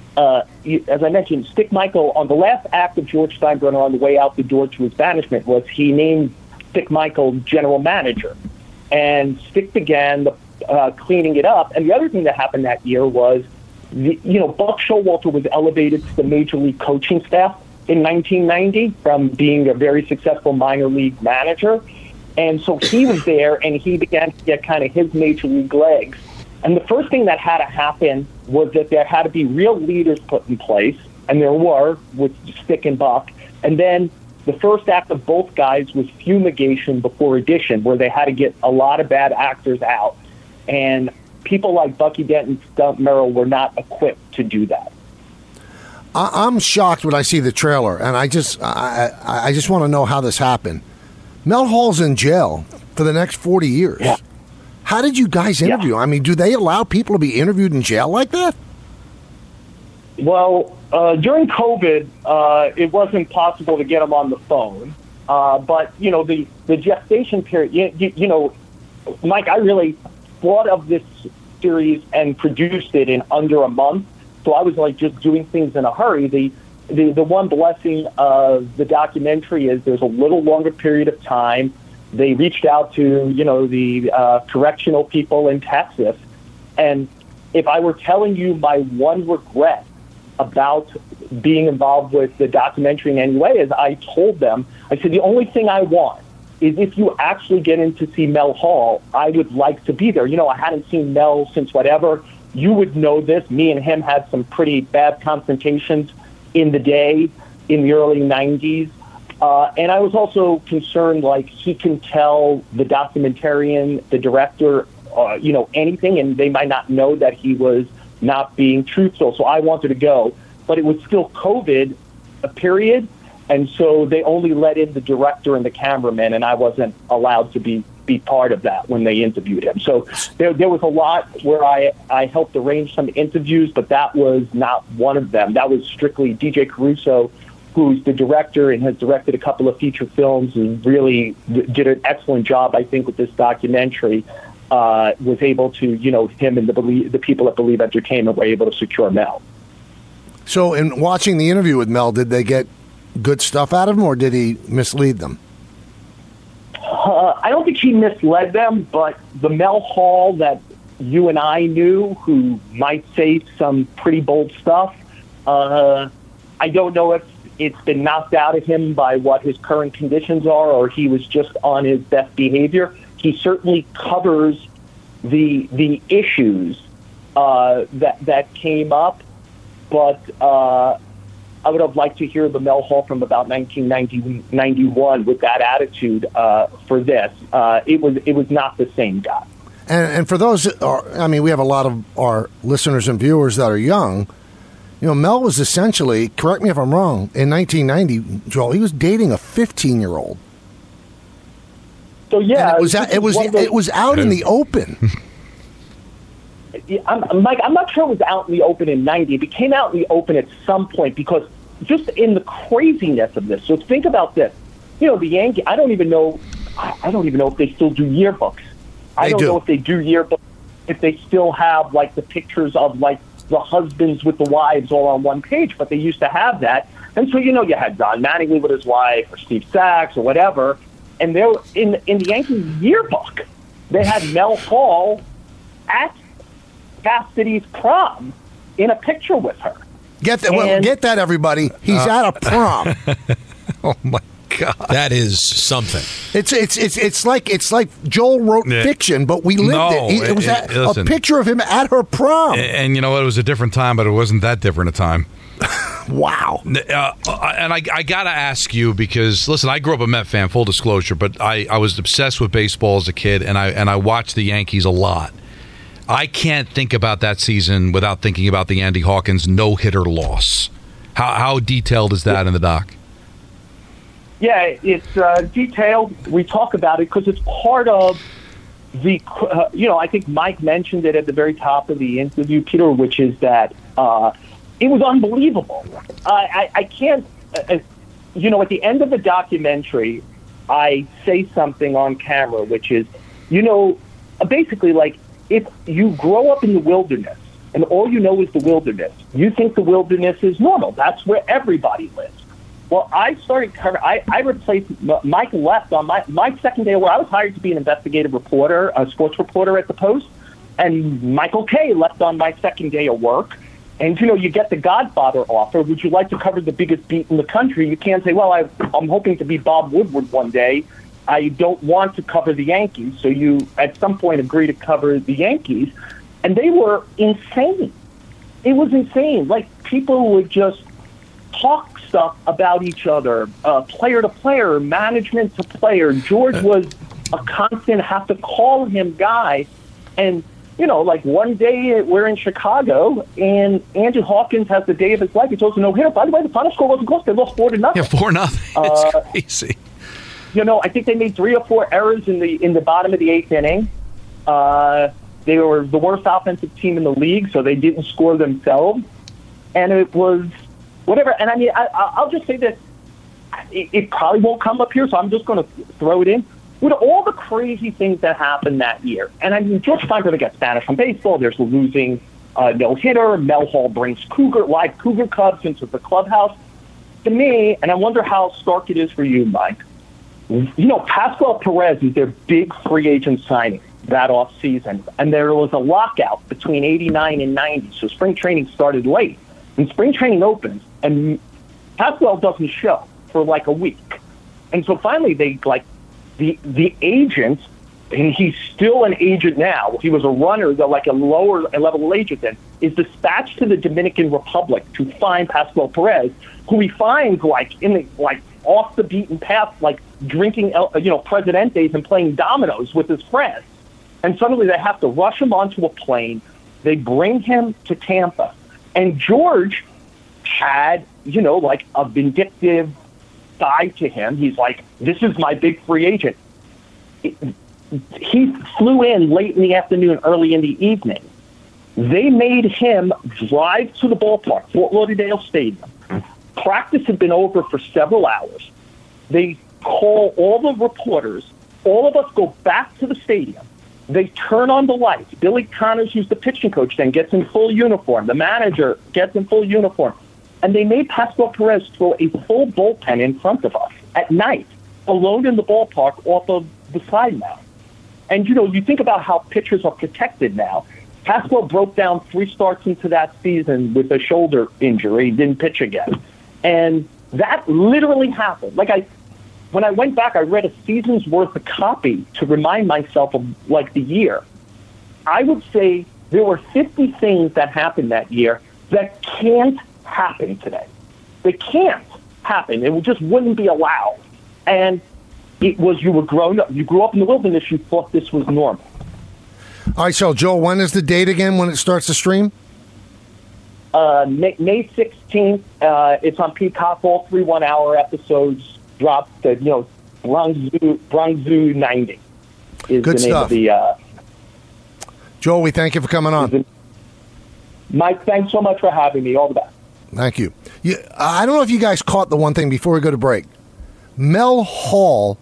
as I mentioned, Stick Michael, on the last act of George Steinbrenner on the way out the door to his banishment, was he named Stick Michael general manager. And Stick began cleaning it up. And the other thing that happened that year was, Buck Showalter was elevated to the major league coaching staff in 1990 from being a very successful minor league manager. And so he was there, and he began to get kind of his major league legs. And the first thing that had to happen was that there had to be real leaders put in place, and there were, with Stick and Buck. And then the first act of both guys was fumigation before addition, where they had to get a lot of bad actors out. And people like Bucky Dent and Stump Merrill were not equipped to do that. I'm shocked when I see the trailer, and I just want to know how this happened. Mel Hall's in jail for the next 40 years. Yeah. How did you guys interview? I mean, do they allow people to be interviewed in jail like that? Well, during COVID, it wasn't possible to get them on the phone. But, you know, the gestation period, you know, Mike, I really thought of this series and produced it in under a month. So I was like just doing things in a hurry. The one blessing of the documentary is there's a little longer period of time. They reached out to, you know, the correctional people in Texas. And if I were telling you my one regret about being involved with the documentary in any way is I told them, I said, the only thing I want is if you actually get in to see Mel Hall, I would like to be there. You know, I hadn't seen Mel since whatever. You would know this. Me and him had some pretty bad confrontations in the day, in the early 90s. And I was also concerned, like, he can tell the documentarian, the director, you know, anything, and they might not know that he was not being truthful. So I wanted to go. But it was still COVID, a period, and so they only let in the director and the cameraman, and I wasn't allowed to be part of that when they interviewed him. So there was a lot where I helped arrange some interviews, but that was not one of them. That was strictly DJ Caruso, who's the director and has directed a couple of feature films and really did an excellent job, I think, with this documentary. Was able to, you know, him and the people at Believe Entertainment were able to secure Mel. So in watching the interview with Mel, did they get good stuff out of him, or did he mislead them? I don't think he misled them, but the Mel Hall that you and I knew, who might say some pretty bold stuff, I don't know if it's been knocked out of him by what his current conditions are, or he was just on his best behavior. He certainly covers the issues that came up, but I would have liked to hear the Mel Hall from about 1991 with that attitude for this. It was not the same guy. And for those, I mean, we have a lot of our listeners and viewers that are young. You know, Mel was essentially, correct me if I'm wrong, in 1990, Joel, he was dating a 15-year-old. So yeah, and it was out in the open. Mike, I'm not sure it was out in the open in 90. It became out in the open at some point because just in the craziness of this. So think about this. You know, the Yankees, I don't even know if they still do yearbooks. I don't know if they do yearbooks, if they still have, like, the pictures of, like, the husbands with the wives all on one page, but they used to have that. And so, you know, you had Don Mattingly with his wife or Steve Sachs or whatever. And they were in the Yankees yearbook, they had Mel Hall at Cassidy's prom in a picture with her. Get that, everybody. He's at a prom. Oh my God, that is something. It's like Joel wrote fiction, but we lived it. It was a picture of him at her prom. And you know what? It was a different time, but it wasn't that different a time. Wow. And I got to ask you because, listen, I grew up a Met fan, full disclosure, but I was obsessed with baseball as a kid, and I watched the Yankees a lot. I can't think about that season without thinking about the Andy Hawkins no-hitter loss. How detailed is that in the doc? Yeah, it's detailed. We talk about it because it's part of the, I think Mike mentioned it at the very top of the interview, Peter, which is that it was unbelievable. I can't, at the end of the documentary, I say something on camera, which is, basically like if you grow up in the wilderness and all you know is the wilderness, you think the wilderness is normal. That's where everybody lives. Well, I started covering, I replaced, Mike left on my second day of work. I was hired to be an investigative reporter, a sports reporter at the Post, and Michael Kay left on my second day of work. And, you get the Godfather offer. Would you like to cover the biggest beat in the country? You can't say, well, I'm hoping to be Bob Woodward one day. I don't want to cover the Yankees. So you, at some point, agree to cover the Yankees. And they were insane. It was insane. Like, people would just talk stuff about each other, player to player, management to player. George was a constant have to call him guy. And, like one day we're in Chicago and Andrew Hawkins has the day of his life. He throws a no-hitter. By the way, the final score wasn't close. They lost 4-0. Yeah, 4-0. It's crazy. I think they made 3 or 4 errors in the bottom of the 8th inning. They were the worst offensive team in the league, so they didn't score themselves. And it was whatever. And I mean, I'll just say this. It probably won't come up here, so I'm just going to throw it in. With all the crazy things that happened that year, and I mean, George Steinbrenner gets Spanish from baseball. There's losing no-hitter. Mel Hall brings live Cougar Cubs into the clubhouse. To me, and I wonder how stark it is for you, Mike, Pascual Perez is their big free agent signing that offseason, and there was a lockout between 89 and 90, so spring training started late. And spring training opens, and Pascual doesn't show for like a week. And so finally they, the agent, and he's still an agent now, he was a runner, like a lower level agent then, is dispatched to the Dominican Republic to find Pascual Perez, who he finds off the beaten path, like drinking, Presidentes and playing dominoes with his friends. And suddenly they have to rush him onto a plane. They bring him to Tampa. And George had, a vindictive side to him. He's like, this is my big free agent. He flew in late in the afternoon, early in the evening. They made him drive to the ballpark, Fort Lauderdale Stadium. Practice had been over for several hours. They call all the reporters. All of us go back to the stadium. They turn on the lights. Billy Connors, who's the pitching coach, then gets in full uniform. The manager gets in full uniform. And they made Pascual Perez throw a full bullpen in front of us at night, alone in the ballpark off of the side mound. And, you think about how pitchers are protected now. Pascual broke down 3 starts into that season with a shoulder injury. He didn't pitch again. And that literally happened. When I went back, I read a season's worth of copy to remind myself of, the year. I would say there were 50 things that happened that year that can't happen today. They can't happen. It just wouldn't be allowed. And it was, you were grown up. You grew up in the wilderness. You thought this was normal. All right, so, Joel, when is the date again when it starts to stream? May 16th. It's on Peacock. All 3 1-hour episodes dropped. Bronx Zoo 90 is Good the name stuff. of the. Joel, we thank you for coming on. Mike, thanks so much for having me. All the best. Thank you. I don't know if you guys caught the one thing before we go to break. Mel Hall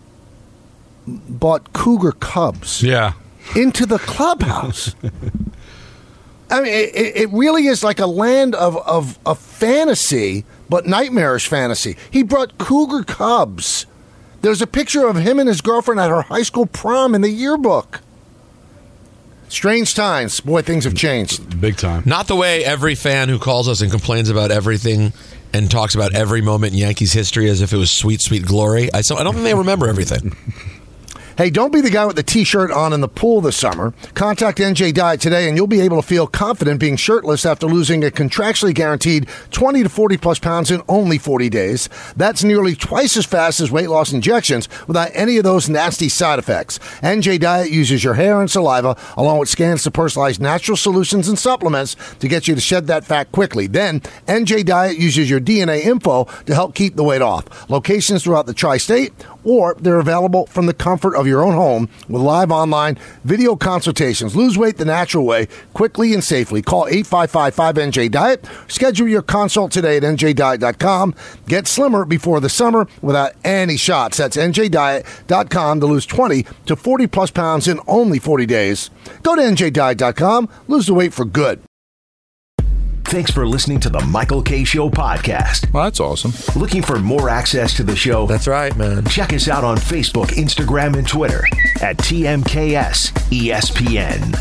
bought Cougar Cubs into the clubhouse. I mean, it really is like a land of fantasy, but nightmarish fantasy. He brought Cougar Cubs. There's a picture of him and his girlfriend at her high school prom in the yearbook. Strange times. Boy, things have changed. Big time. Not the way every fan who calls us and complains about everything and talks about every moment in Yankees history as if it was sweet, sweet glory. I don't think they remember everything. Hey, don't be the guy with the T-shirt on in the pool this summer. Contact NJ Diet today, and you'll be able to feel confident being shirtless after losing a contractually guaranteed 20 to 40-plus pounds in only 40 days. That's nearly twice as fast as weight loss injections without any of those nasty side effects. NJ Diet uses your hair and saliva, along with scans to personalize natural solutions and supplements to get you to shed that fat quickly. Then, NJ Diet uses your DNA info to help keep the weight off. Locations throughout the tri-state, or they're available from the comfort of your own home with live online video consultations. Lose weight the natural way, quickly and safely. Call 855-5NJ-DIET. Schedule your consult today at njdiet.com. Get slimmer before the summer without any shots. That's njdiet.com to lose 20 to 40-plus pounds in only 40 days. Go to njdiet.com. Lose the weight for good. Thanks for listening to the Michael Kay Show podcast. Well, that's awesome. Looking for more access to the show? That's right, man. Check us out on Facebook, Instagram, and Twitter at TMKS ESPN.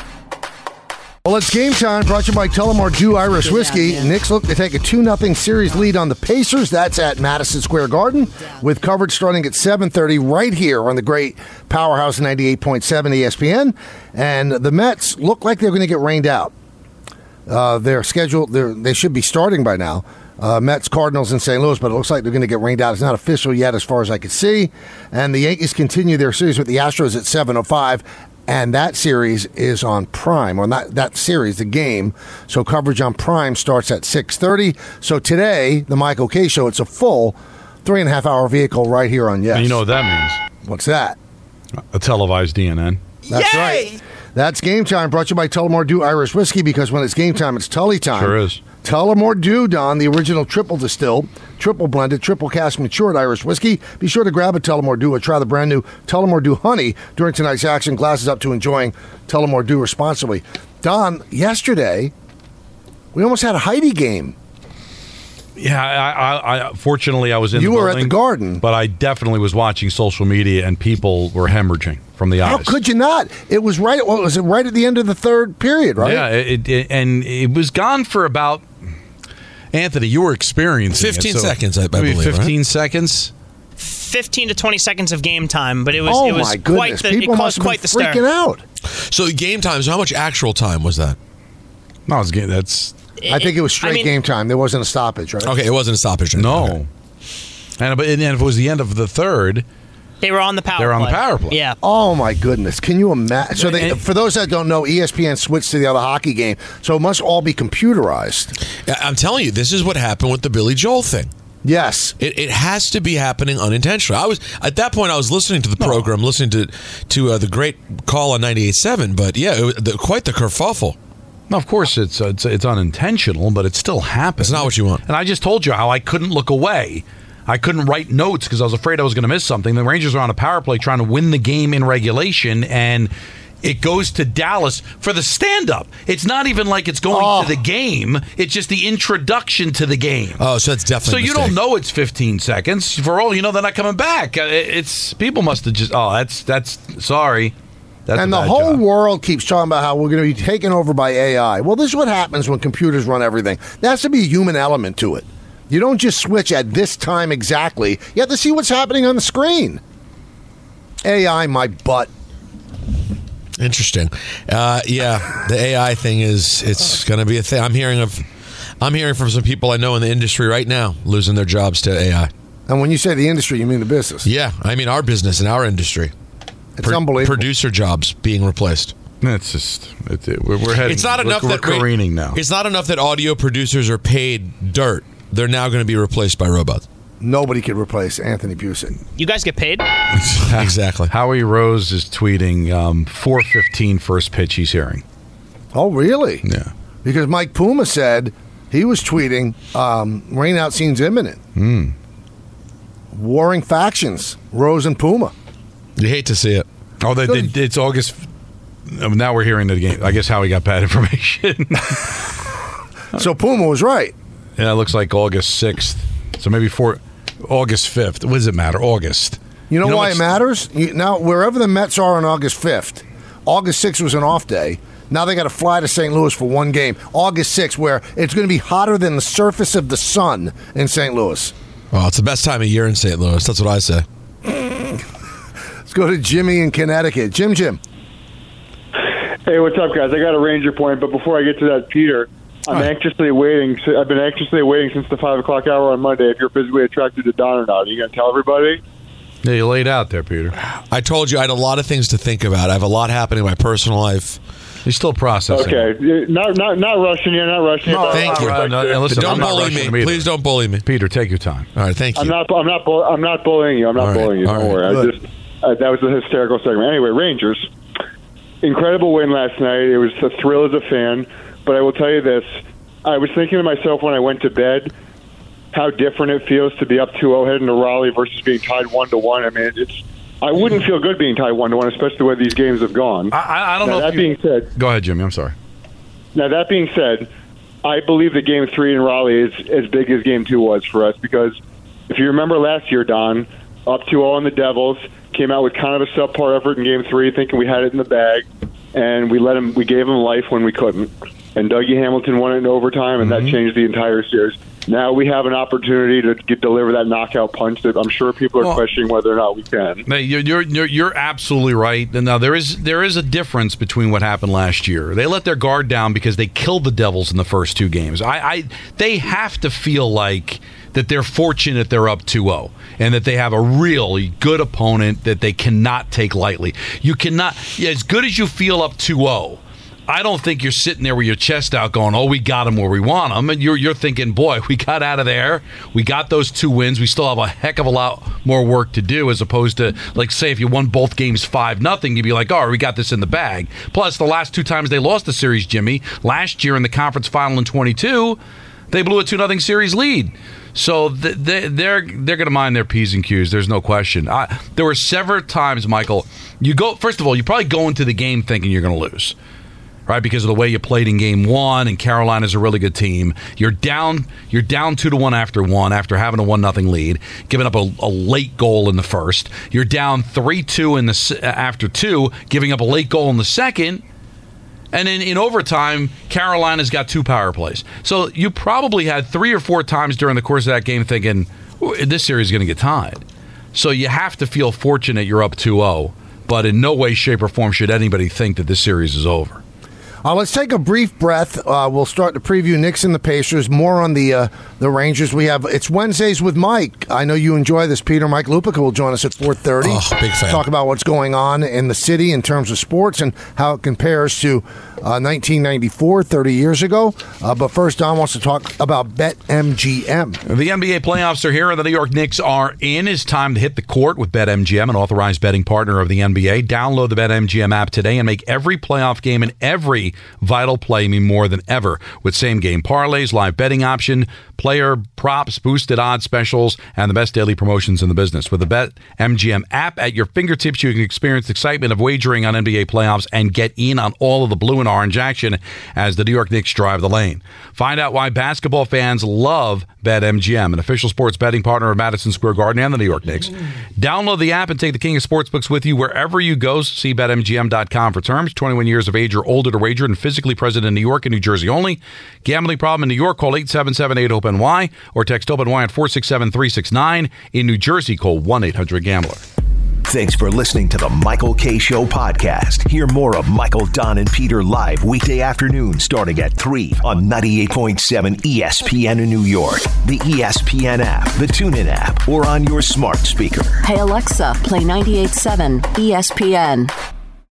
Well, it's game time. Brought to you by Tullamore Dew Irish Whiskey. Knicks look to take a 2-0 series lead on the Pacers. That's at Madison Square Garden, with coverage starting at 7:30 right here on the great Powerhouse 98.7 ESPN. And the Mets look like they're going to get rained out. They're scheduled. They should be starting by now. Mets, Cardinals, and St. Louis, but it looks like they're going to get rained out. It's not official yet as far as I can see. And the Yankees continue their series with the Astros at 7:05, and that series is on Prime, or not that series, the game. So coverage on Prime starts at 6:30. So today, the Michael Kay Show, it's a full 3.5-hour vehicle right here on Yes. And you know what that means? What's that? A televised DNN. That's right. That's Game Time, brought to you by Tullamore Dew Irish Whiskey, because when it's game time, it's Tully time. Sure is. Tullamore Dew, Don, the original triple distilled, triple blended, triple cask matured Irish whiskey. Be sure to grab a Tullamore Dew or try the brand new Tullamore Dew Honey during tonight's action. Glasses up to enjoying Tullamore Dew responsibly. Don, yesterday, we almost had a Heidi game. Yeah, I fortunately I was in. You the were building, at the Garden, but I definitely was watching social media, and people were hemorrhaging from the eyes. How could you not? It was right. What was it? Right at the end of the third period, right? Yeah, and it was gone for about. Anthony, you were experiencing 15 it, so seconds, I maybe believe. 15 right? seconds. 15 to 20 seconds of game time, but it was my goodness. it People caused must quite have the been stir. freaking out. So game time. So how much actual time was that? No, it's that's. I think it was straight game time. There wasn't a stoppage, right? Okay, it wasn't a stoppage. No. Okay. And if it was the end of the third, They were on the power play. They were on the power play. Yeah. Oh, my goodness. Can you imagine? So, for those that don't know, ESPN switched to the other hockey game, so it must all be computerized. I'm telling you, this is what happened with the Billy Joel thing. Yes. It has to be happening unintentionally. At that point, I was listening to the program, listening to the great call on 98.7, but yeah, quite the kerfuffle. No, of course it's unintentional, but it still happened. It's not what you want. And I just told you how I couldn't look away. I couldn't write notes because I was afraid I was going to miss something. The Rangers are on a power play trying to win the game in regulation, and it goes to Dallas for the stand-up. It's not even like it's going to the game. It's just the introduction to the game. Oh, so it's definitely So you don't know it's 15 seconds. For all you know, they're not coming back. It's people must have just, that's sorry. That's and the whole world keeps talking about how we're going to be taken over by AI. Well, this is what happens when computers run everything. There has to be a human element to it. You don't just switch at this time exactly. You have to see what's happening on the screen. AI, my butt. Interesting. Yeah, the AI thing it's going to be a thing. I'm hearing from some people I know in the industry right now losing their jobs to AI. And when you say the industry, you mean the business? Yeah, I mean our business and our industry. It's unbelievable. Producer jobs being replaced. It's just we're heading. It's not enough that we're careening now. It's not enough that audio producers are paid dirt. They're now going to be replaced by robots. Nobody could replace Anthony Busick. You guys get paid? Exactly. Howie Rose is tweeting 4:15 first pitch he's hearing. Oh, really? Yeah. Because Mike Puma said he was tweeting rainout scenes imminent. Warring factions, Rose and Puma. You hate to see it. Oh, it's August. Now we're hearing it again. I guess Howie got bad information. So Puma was right. Yeah, it looks like August 6th. So maybe August 5th. What does it matter? August. You know why it matters? Now, wherever the Mets are on August 5th, August 6th was an off day. Now they got to fly to St. Louis for one game. August 6th, where it's going to be hotter than the surface of the sun in St. Louis. Oh, it's the best time of year in St. Louis. That's what I say. Let's go to Jimmy in Connecticut. Jim. Hey, what's up, guys? I got a Ranger point, but before I get to that, Peter, I'm anxiously waiting. I've been anxiously waiting since the 5 o'clock hour on Monday if you're physically attracted to Don or not. Are you going to tell everybody? Yeah, you laid out there, Peter. I told you I had a lot of things to think about. I have a lot happening in my personal life. You're still processing. Okay. Not rushing you. Not rushing you. No, thank you. Listen, don't bully me. Please don't bully me. Peter, take your time. All right, thank you. I'm not bullying you. I'm not bullying you. Don't worry. That was a hysterical segment. Anyway, Rangers. Incredible win last night. It was a thrill as a fan. But I will tell you this. I was thinking to myself when I went to bed how different it feels to be up 2-0 heading to Raleigh versus being tied 1-1. I mean, I wouldn't feel good being tied 1-1, especially the way these games have gone. I don't know. That being said, go ahead, Jimmy. I'm sorry. Now, that being said, I believe that Game 3 in Raleigh is as big as Game 2 was for us because if you remember last year, Don, up 2-0 on the Devils, came out with kind of a subpar effort in Game 3, thinking we had it in the bag, and we gave them life when we couldn't. And Dougie Hamilton won it in overtime, and that changed the entire series. Now we have an opportunity to deliver that knockout punch that I'm sure people are questioning whether or not we can. You're absolutely right. Now there is a difference between what happened last year. They let their guard down because they killed the Devils in the first two games. They have to feel like that they're fortunate they're up 2-0 and that they have a really good opponent that they cannot take lightly. You cannot, as good as you feel up 2-0, I don't think you're sitting there with your chest out going, oh, we got them where we want them. And you're thinking, boy, we got out of there. We got those 2 wins. We still have a heck of a lot more work to do, as opposed to, like, say, if you won both games 5-0, you'd be like, oh, we got this in the bag. Plus, the last 2 times they lost the series, Jimmy, last year in the conference final in 22, they blew a 2-0 series lead. So they're going to mind their P's and Q's. There's no question. There were several times, Michael, first of all, you probably go into the game thinking you're going to lose. Right, because of the way you played in Game 1, and Carolina's a really good team. You're down 2-1 after having a 1-0 lead, giving up a late goal in the first. You're down 3-2 after 2, giving up a late goal in the second. And then in overtime, Carolina's got 2 power plays. So you probably had 3 or 4 times during the course of that game thinking, this series is going to get tied. So you have to feel fortunate you're up 2-0, but in no way, shape, or form should anybody think that this series is over. Let's take a brief breath. We'll start to preview Knicks and the Pacers. More on the Rangers. It's Wednesdays with Mike. I know you enjoy this, Peter. Mike Lupica will join us at 4:30. Oh, big fan. Talk about what's going on in the city in terms of sports and how it compares to 1994, 30 years ago. But first, Don wants to talk about BetMGM. The NBA playoffs are here and the New York Knicks are in. It's time to hit the court with BetMGM, an authorized betting partner of the NBA. Download the BetMGM app today and make every playoff game and every vital play mean more than ever with same-game parlays, live betting option, player props, boosted odds specials, and the best daily promotions in the business. With the BetMGM app at your fingertips, you can experience the excitement of wagering on NBA playoffs and get in on all of the blue and orange action as the New York Knicks drive the lane. Find out why basketball fans love BetMGM, an official sports betting partner of Madison Square Garden and the New York Knicks. Download the app and take the king of sportsbooks with you wherever you go. See BetMGM.com for terms. 21 years of age or older to wager and physically present in New York and New Jersey only. Gambling problem in New York? Call 877-8-HOPE-NY or text HOPE-NY at 467-369. In New Jersey, call 1-800-GAMBLER. Thanks for listening to the Michael K. Show podcast. Hear more of Michael, Don, and Peter live weekday afternoon starting at 3 on 98.7 ESPN in New York, the ESPN app, the TuneIn app, or on your smart speaker. Hey, Alexa, play 98.7 ESPN.